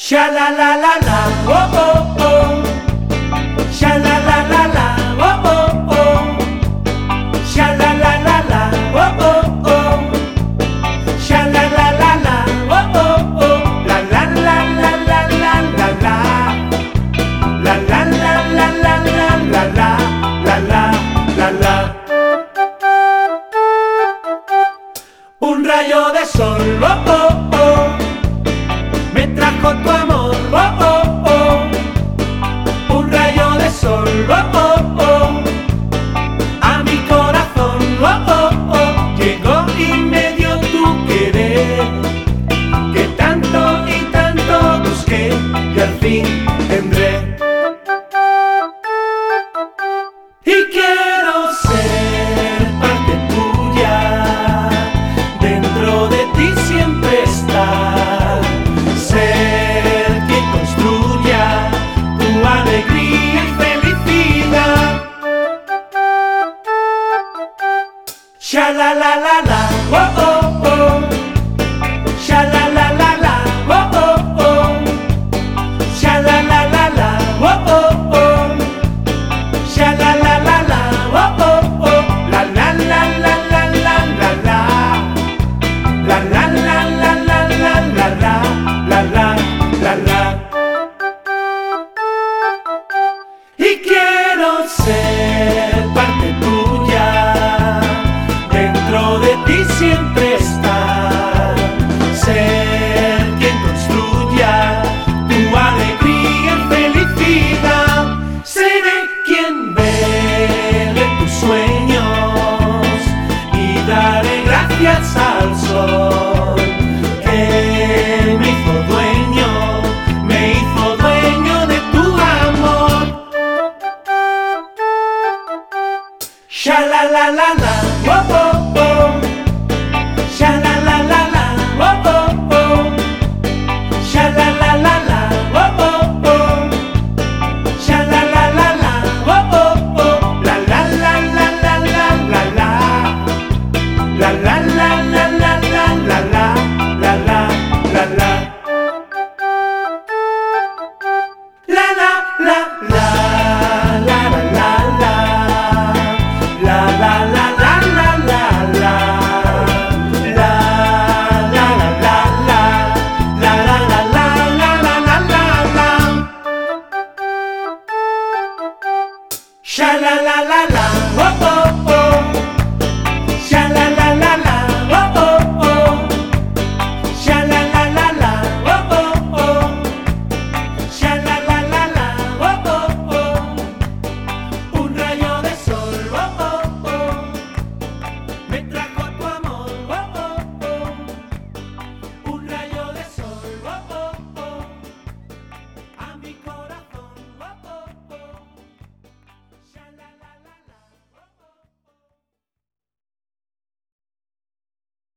Sha la la la la, oh oh oh. Sha la la la la, oh oh oh. Sha la la la la, oh oh oh. Sha la la la la, oh oh oh. La la la la la la la la. La la la la la la la la. La la la la. Un rayo de sol, oh oh oh. Me trajo tu amor, oh oh oh. Un rayo de sol, oh oh oh. A mi corazón, oh oh oh. Llegó y me dio tu querer, que tanto y tanto busqué y al fin tendré. Y quiero ser parte tuya, dentro de ti siempre estar. Ser quien construya tu alegría y felicidad. Sha la la la la, oh oh oh. Sha la la la la, oh oh oh. Sha la la la la, oh oh oh. Sha la la la la, oh oh oh. La la la la la la la la. La la la la la la la la. La la la la. Y quiero ser parte tuya, dentro de ti siempre estar. Ser quien construya tu alegría y felicidad. Seré quien vele tus sueños y daré gracias al sol que me hizo dueño de tu amor. Sha la la la la, oh oh oh. Sha la